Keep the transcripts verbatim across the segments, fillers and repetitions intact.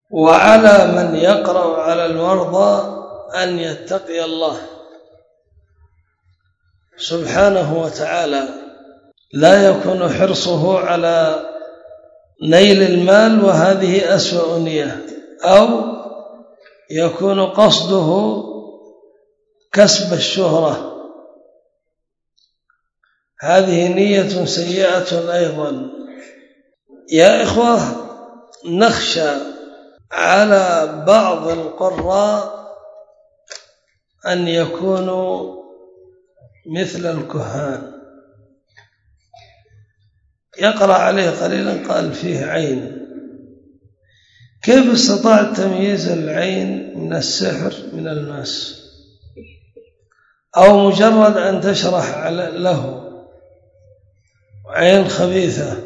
وعلى من يقرأ على المرضى أن يتقي الله سبحانه وتعالى، لا يكون حرصه على نيل المال وهذه أسوأ نية، أو يكون قصده كسب الشهرة، هذه نية سيئة أيضا. يا إخوة، نخشى على بعض القراء أن يكونوا مثل الكهان، يقرأ عليه قليلا قال فيه عين. كيف استطاع تمييز العين من السحر من الماس؟ أو مجرد أن تشرح له عين خبيثة.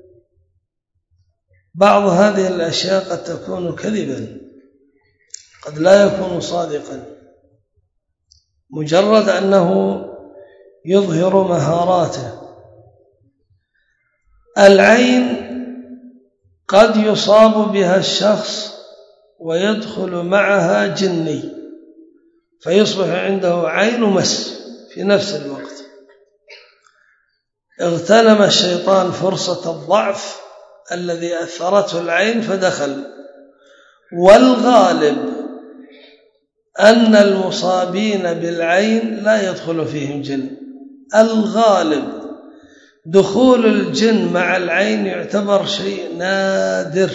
بعض هذه الأشياء قد تكون كذبا، قد لا يكون صادقا، مجرد أنه يظهر مهاراته. العين قد يصاب بها الشخص ويدخل معها جني فيصبح عنده عين مس في نفس الوقت. اغتنم الشيطان فرصة الضعف الذي أثرته العين فدخل. والغالب أن المصابين بالعين لا يدخل فيهم جن، الغالب دخول الجن مع العين يعتبر شيء نادر.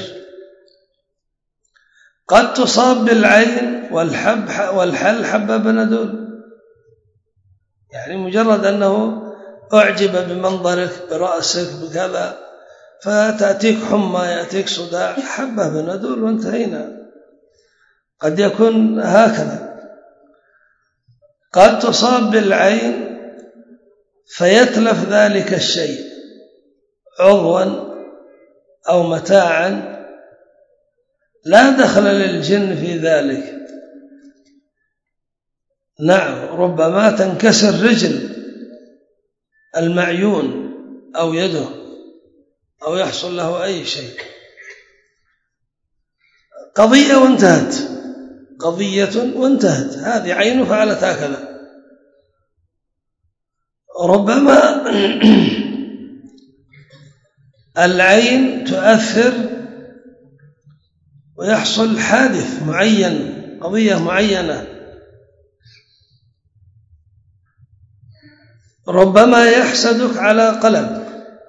قد تصاب بالعين والحب والحل حبة بندول، يعني مجرد أنه أعجب بمنظرك برأسك بكذا فتأتيك حمى يأتيك صداع، حبة بندول وانتهينا. قد يكون هكذا. قد تصاب بالعين فيتلف ذلك الشيء عضوا أو متاعا، لا دخل للجن في ذلك. نعم، ربما تنكسر رجل المعيون أو يده أو يحصل له أي شيء، قضية وانتهت، قضية وانتهت، هذه عينه فعلت هكذا. ربما العين تؤثر ويحصل حادث معين، قضية معينة. ربما يحسدك على قلم،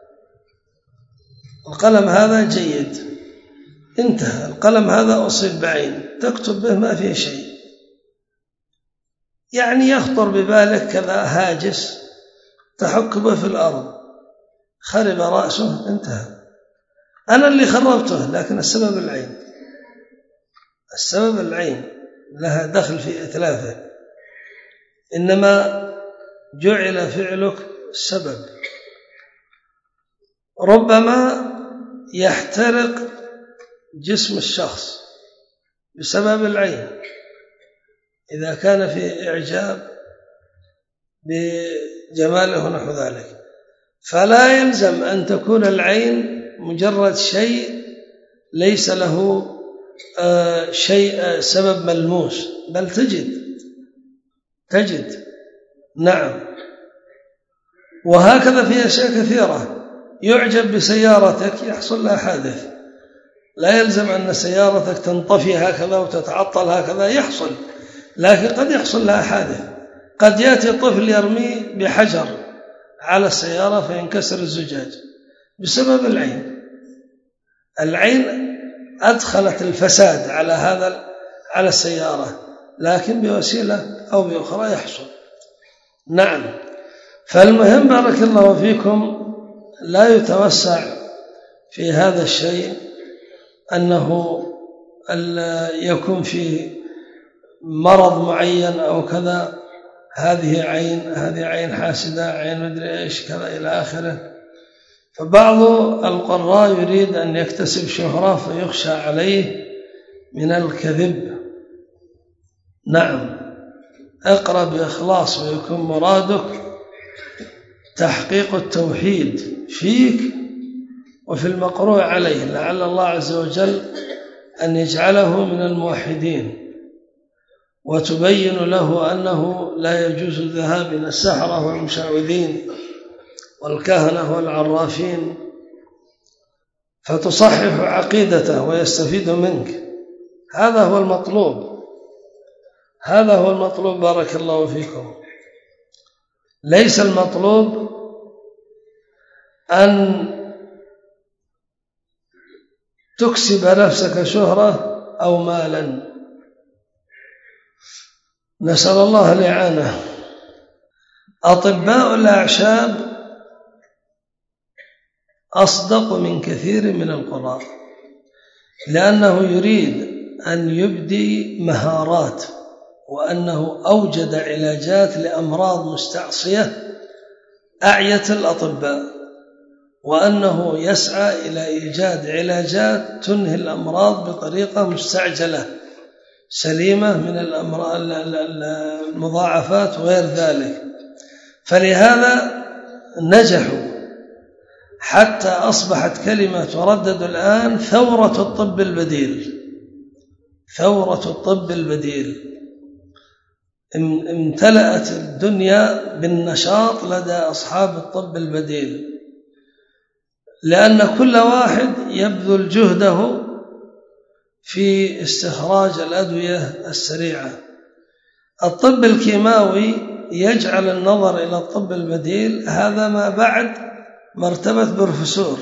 القلم هذا جيد، انتهى، القلم هذا أصيب بعين تكتب به ما فيه شيء، يعني يخطر ببالك كذا هاجس تحك به في الأرض، خرب رأسه، انتهى. أنا اللي خربته، لكن السبب العين، السبب العين لها دخل في إتلافه، إنما جعل فعلك السبب. ربما يحترق جسم الشخص بسبب العين إذا كان في إعجاب بجماله ونحو ذلك. فلا يلزم أن تكون العين مجرد شيء ليس له شيء سبب ملموس، بل تجد تجد نعم. وهكذا في أشياء كثيرة، يعجب بسيارتك يحصل لها حادث، لا يلزم أن سيارتك تنطفي هكذا وتتعطل هكذا، يحصل، لكن قد يحصل لها حادث. قد يأتي طفل يرمي بحجر على السيارة فينكسر الزجاج بسبب العين. العين أدخلت الفساد على هذا على السيارة، لكن بوسيلة أو بأخرى يحصل. نعم. فالمهم بارك الله فيكم لا يتوسع في هذا الشيء أنه يكون في مرض معين أو كذا، هذه عين، هذه عين حاسدة، عين مدري إيش كذا إلى آخره. فبعض القراء يريد أن يكتسب شهرة فيخشى عليه من الكذب. نعم، اقرأ بإخلاص ويكون مرادك تحقيق التوحيد فيك وفي المقروء عليه، لعل الله عز وجل أن يجعله من الموحدين، وتبين له أنه لا يجوز الذهاب إلى السحرة والمشعوذين والكهنة والعرافين، فتصحح عقيدته ويستفيد منك. هذا هو المطلوب، هذا هو المطلوب. بارك الله فيكم. ليس المطلوب أن تكسب نفسك شهرة أو مالا. نسأل الله الإعانة. أطباء الأعشاب أصدق من كثير من القراء، لأنه يريد أن يبدي مهارات، وأنه أوجد علاجات لأمراض مستعصية أعيت الأطباء، وأنه يسعى إلى إيجاد علاجات تنهي الأمراض بطريقة مستعجلة سليمة من الأمراض المضاعفات وغير ذلك. فلهذا نجحوا حتى أصبحت كلمة تردد الآن ثورة الطب البديل. ثورة الطب البديل امتلأت الدنيا بالنشاط لدى أصحاب الطب البديل، لأن كل واحد يبذل جهده في استخراج الأدوية السريعة. الطب الكيماوي يجعل النظر إلى الطب البديل هذا ما بعد مرتبة بروفيسور،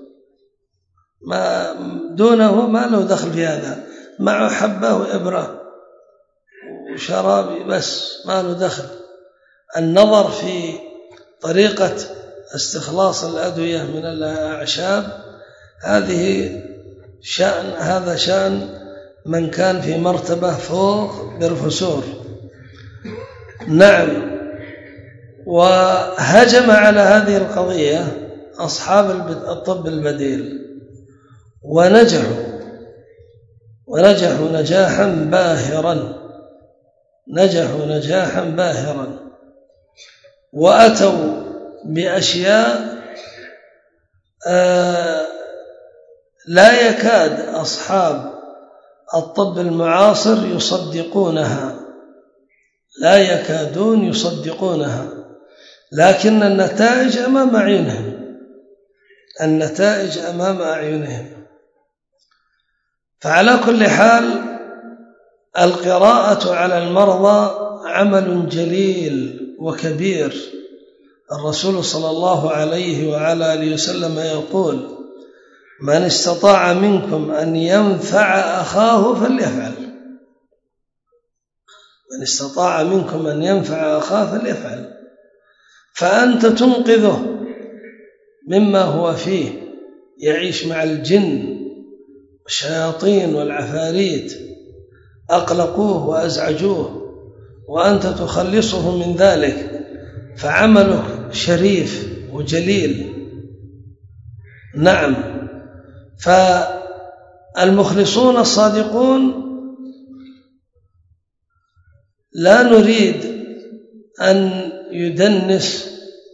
ما دونه ما له دخل في هذا، معه حبة وإبرة وشرابي بس، ما له دخل. النظر في طريقة استخلاص الأدوية من الأعشاب هذه شأن هذا شأن من كان في مرتبة فوق بروفيسور. نعم. وهجم على هذه القضية أصحاب الطب البديل ونجحوا ونجحوا نجاحا باهرا نجحوا نجاحا باهرا وأتوا بأشياء آه لا يكاد أصحاب الطب المعاصر يصدقونها، لا يكادون يصدقونها، لكن النتائج أمام أعينهم، النتائج أمام أعينهم. فعلى كل حال القراءة على المرضى عمل جليل وكبير. الرسول صلى الله عليه وعلى آله وسلم يقول: من استطاع منكم أن ينفع أخاه فليفعل. من استطاع منكم أن ينفع أخاه فليفعل. فأنت تنقذه مما هو فيه، يعيش مع الجن والشياطين والعفاريت، أقلقوه وأزعجوه، وأنت تخلصه من ذلك، فعملك شريف وجليل. نعم. فالمخلصون الصادقون لا نريد أن يدنس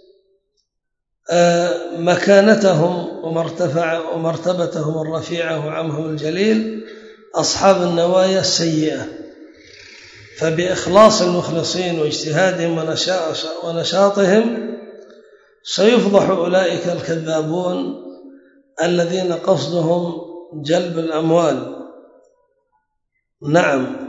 مكانتهم ومرتبتهم الرفيعة وعمهم الجليل أصحاب النوايا السيئة. فبإخلاص المخلصين واجتهادهم ونشاطهم سيفضح أولئك الكذابون الذين قصدهم جلب الأموال. نعم.